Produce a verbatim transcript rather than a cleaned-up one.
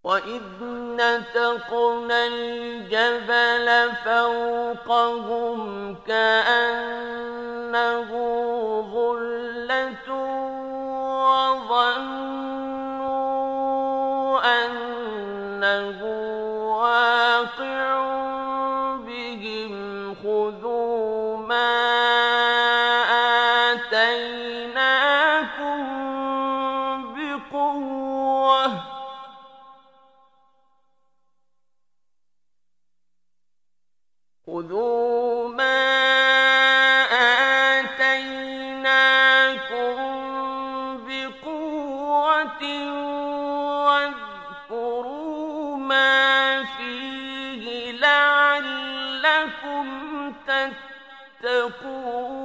وَإِذْ نَتَقْنَا الْجَبَلَ فَوْقَهُمْ كَأَنَّهُ ظُلَّةٌ وَظَنُّوا أَنَّهُ وَاقِعٌ بِهِمْ خُذُوا مَا آتَيْنَاكُم بِقُوَّةٍ خُذُوا مَا آتَيْنَاكُم بِقُوَّةٍ وَاذْكُرُوا مَا فِيهِ لَعَلَّكُمْ تَتَّقُونَ